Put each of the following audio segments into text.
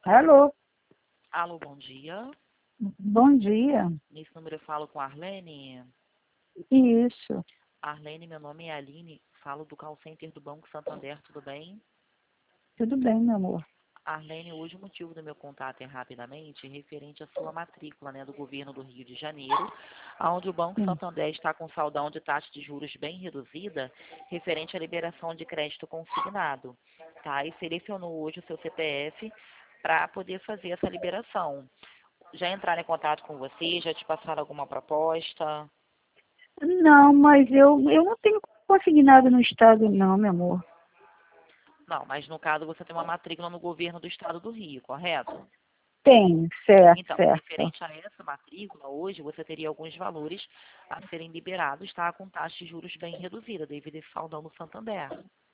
Alô, Alô, bom dia. bom dia. Nesse número eu falo com a Arlene. Isso, Arlene, meu nome é Aline, falo do call center do Banco Santander, tudo bem? tudo bem, meu amor. Arlene, hoje o motivo do meu contato é rapidamente referente à sua matrícula, né, do governo do Rio de Janeiro, onde o Banco Sim. Santander está com saldão de taxa de juros bem reduzida, referente à liberação de crédito consignado, tá? E selecionou hoje o seu CPF para poder fazer essa liberação. Já entraram em contato com você? Já te passaram alguma proposta? Não, mas eu não tenho consignado no estado, não, meu amor. Não, mas no caso você tem uma matrícula no governo do estado do Rio, correto? Tem, certo, Então, certo. referente a essa matrícula, hoje você teria alguns valores a serem liberados, tá? Com taxa de juros bem reduzida, devido a esse saldão no Santander.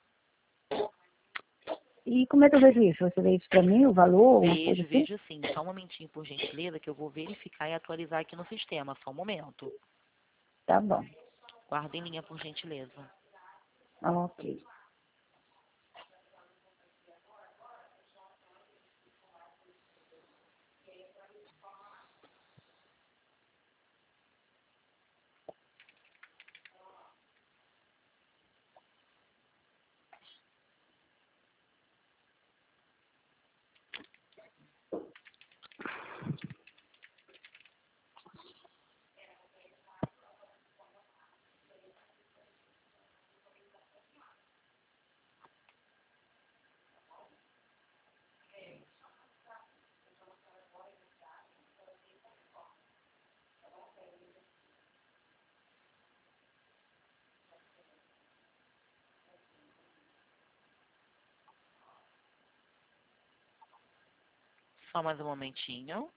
E como é que eu vejo isso? Você vê isso pra mim, o valor, uma coisa Vejo, assim? vejo sim. Só um momentinho, por gentileza, que eu vou verificar e atualizar aqui no sistema. Só um momento. Tá bom. Guarda em linha, por gentileza. Ok. Só mais um momentinho.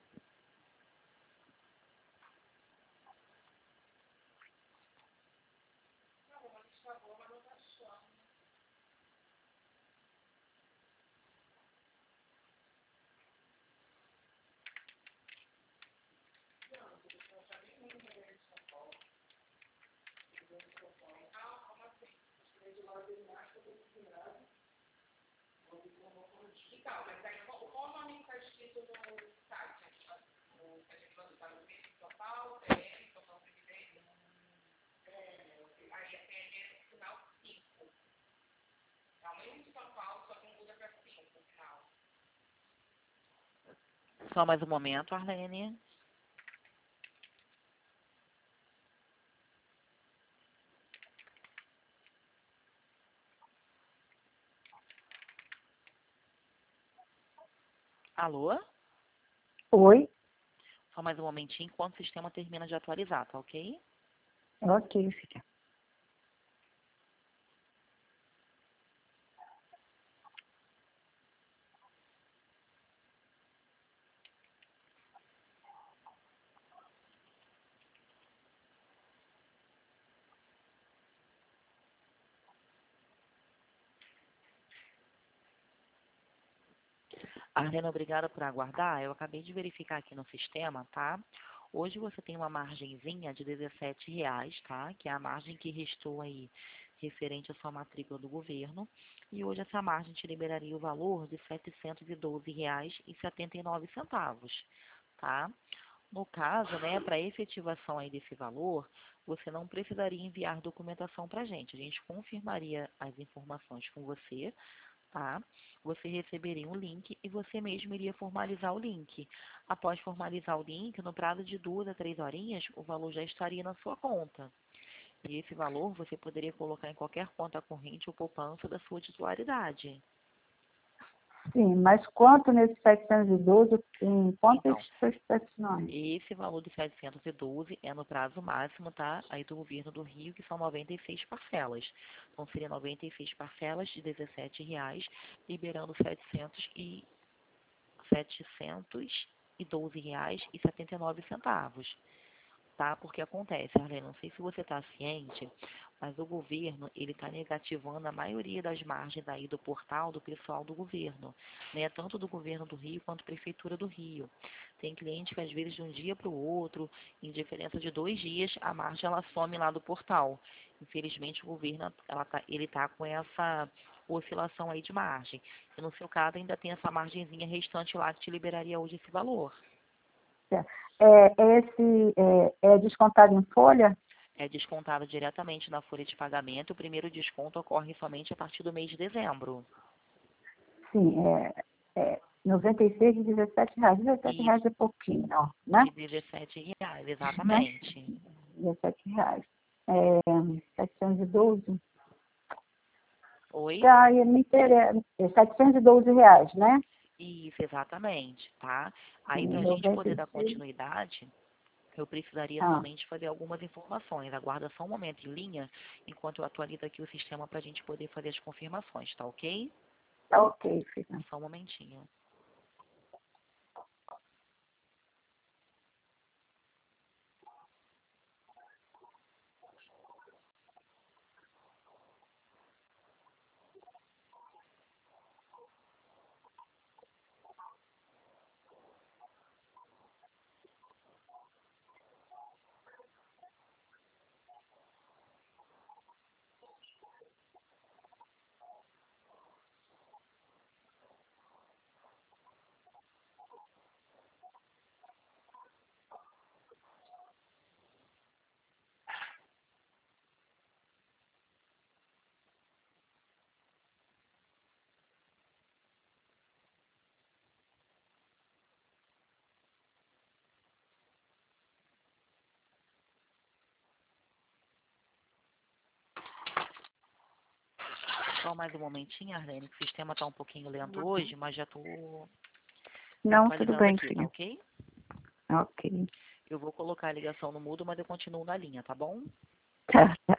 Só mais um momento, Arlene. Alô? Oi? Só mais um momentinho enquanto o sistema termina de atualizar, tá ok? Ok, filha. Arlene, obrigada por aguardar. Eu acabei de verificar aqui no sistema, tá? Hoje você tem uma margenzinha de R$ 17, tá? Que é a margem que restou aí referente à sua matrícula do governo. E hoje essa margem te liberaria o valor de R$ 712,79, tá? No caso, né, para efetivação aí desse valor, você não precisaria enviar documentação para a gente. A gente confirmaria as informações com você, tá? Você receberia um link e você mesmo iria formalizar o link. Após formalizar o link, no prazo de 2 a 3 horinhas, o valor já estaria na sua conta. E esse valor você poderia colocar em qualquer conta corrente ou poupança da sua titularidade. Sim, mas quanto nesse 712, em quantas Então, prestações? esse valor de 712 é no prazo máximo, tá? Aí do governo do Rio, que são 96 parcelas. Então, seria 96 parcelas de R$ 17, liberando 712,79, tá? Porque acontece, Arlene, não sei se você está ciente, mas o governo, ele está negativando a maioria das margens aí do portal do pessoal do governo, né? Tanto do governo do Rio quanto prefeitura do Rio. Tem cliente que às vezes de um dia para o outro, em diferença de 2 dias, a margem ela some lá do portal. Infelizmente o governo ele tá com oscilação aí de margem. E no seu caso ainda tem essa margenzinha restante lá que te liberaria hoje esse valor. É descontado em folha? É descontado diretamente na folha de pagamento. O primeiro desconto ocorre somente a partir do mês de dezembro. Sim, 96 de R$17. R$17 é pouquinho, ó, né? De R$17, Né? exatamente. R$17. 712. Oi? Tá, me interessa. R$712, né? Isso, exatamente, tá? Aí, para a gente poder dar 96. continuidade, eu precisaria Ah, somente fazer algumas informações. Aguarda só um momento em linha, enquanto eu atualizo aqui o sistema para a gente poder fazer as confirmações, tá ok? tá ok, filha. Só um momentinho. Só mais um momentinho, Arlene, que o sistema está um pouquinho lento hoje, mas já estou Não, tudo atualizando bem, aqui, tá filha. ok? Ok. Eu vou colocar a ligação no mudo, mas eu continuo na linha, tá bom? Tá, tá.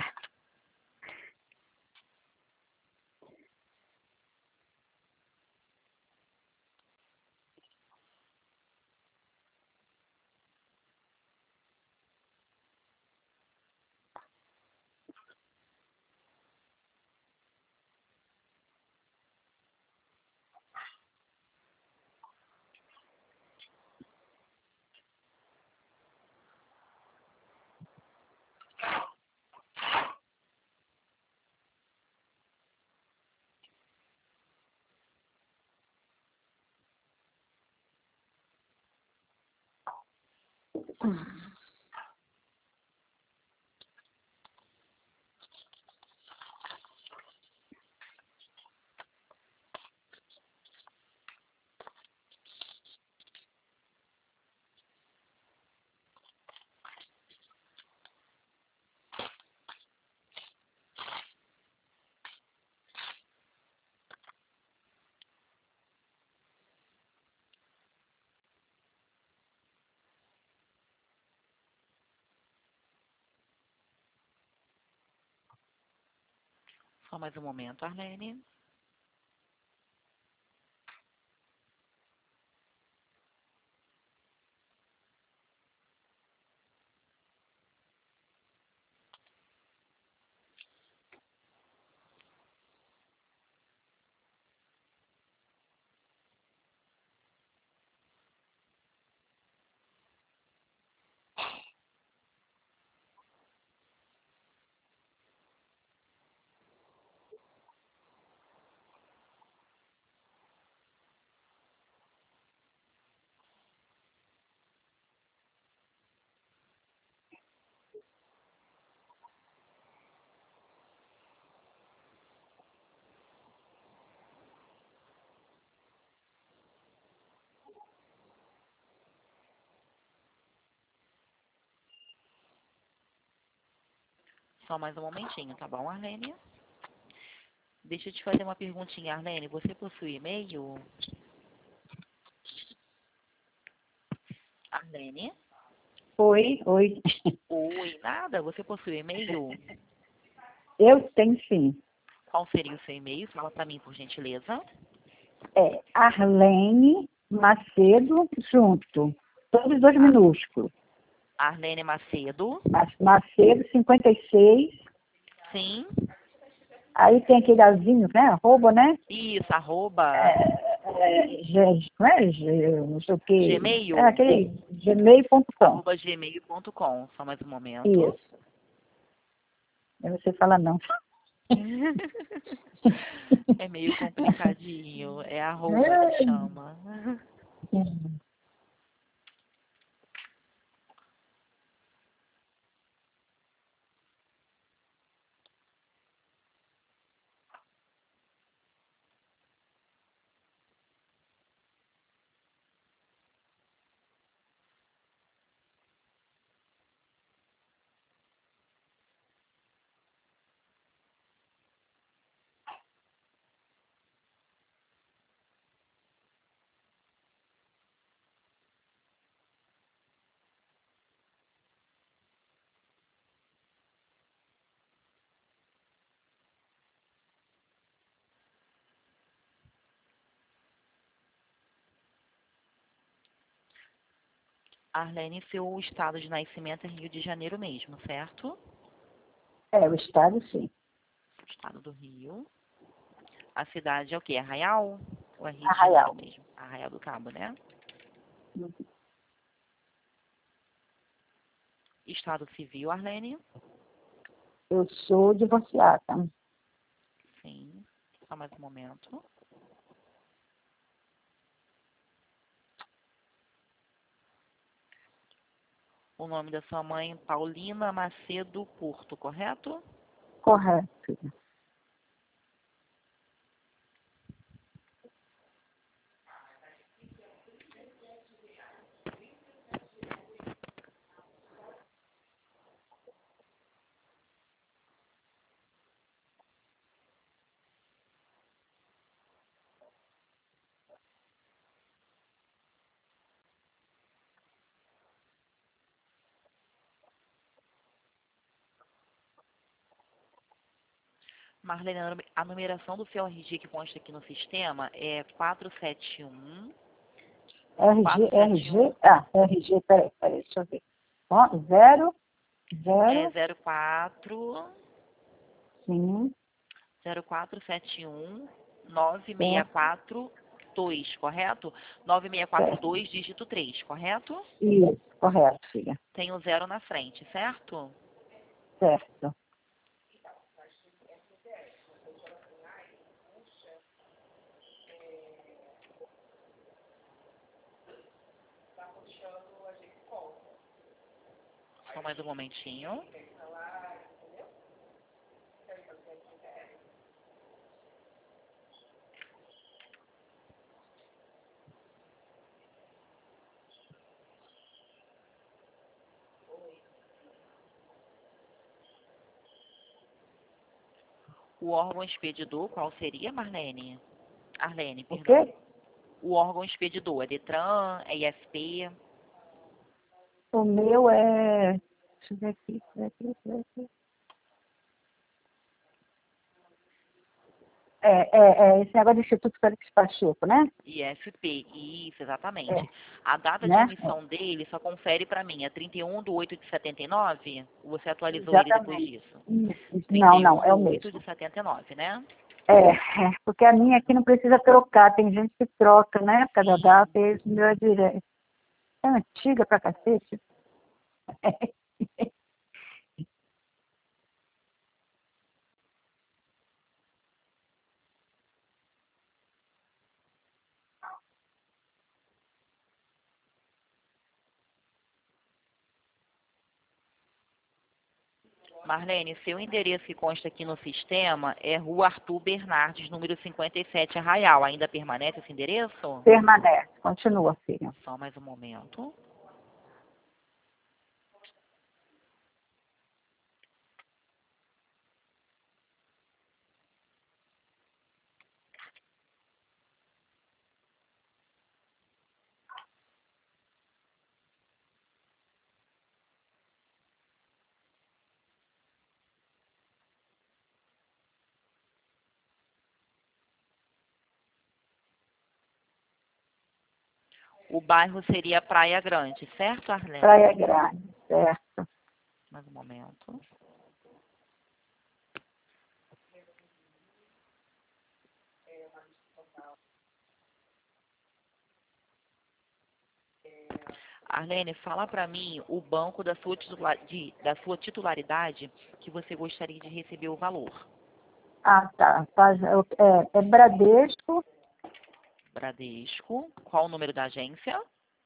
Só mais um momento, Arlene. Só mais um momentinho, tá bom, Arlene? Deixa eu te fazer uma perguntinha, Arlene. Você possui e-mail? Arlene? Oi, oi. Oi, nada? Você possui e-mail? Eu tenho sim. Qual seria o seu e-mail? Fala para mim, por gentileza. É Arlene Macedo junto. Todos dois minúsculos. Arlene Macedo. Macedo 56. Sim. Aí tem aquele azinho, né? Arroba, né? Isso, arroba Não é não sei o quê. Gmail. É aquele gmail.com. Arroba gmail.com. Só mais um momento. Isso. Aí você fala não. É meio complicadinho. É arroba que chama. Arlene, seu estado de nascimento é Rio de Janeiro mesmo, certo? É, o estado sim. Estado do Rio. A cidade é o quê? Arraial? Ou é Rio de Janeiro Arraial. mesmo? Arraial do Cabo, né? Estado civil, Arlene? Eu sou divorciada. Sim. Só mais um momento. O nome da sua mãe, Paulina Macedo Porto, correto? Correto, filha. Marlene, a numeração do seu RG que consta aqui no sistema é 471. RG, 471 RG, peraí, deixa eu ver. Ó, 0, é 0, 04 sim, 0471 certo, 9642, correto? certo. 9642, dígito 3, correto? Isso, correto, filha. Tem o zero na frente, certo? Certo. Só mais um momentinho. O órgão expedidor, qual seria, Marlene? Arlene, O perdão. quê? O órgão expedidor é DETRAN, é ISP? O meu é. Deixa eu ver aqui, deixa eu ver aqui. Esse negócio de Instituto Félix Pacheco, né? ISP, isso, É, exatamente. A data de né? emissão dele, só confere para mim, é 31/8 de 79? Ou você atualizou ele depois Exatamente. disso? Não, trinta e não, um é do o oito mesmo. de 79, né? Porque a minha aqui não precisa trocar, tem gente que troca, né? Cada Sim. data, e esse meu é direto. É antiga pra cacete. Marlene, seu endereço que consta aqui no sistema é Rua Arthur Bernardes, número 57, Arraial. Ainda permanece esse endereço? Permanece, continua, filha. Só mais um momento. O bairro seria Praia Grande, certo, Arlene? Praia Grande, certo. Mais um momento. Arlene, fala para mim o banco da sua titularidade que você gostaria de receber o valor. Ah, tá. É Bradesco. Bradesco. Qual o número da agência?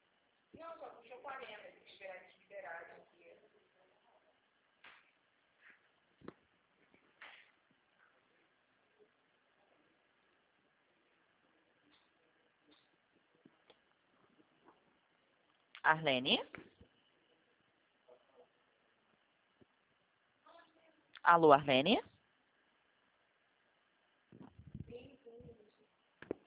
Arlene? Alô, Arlene?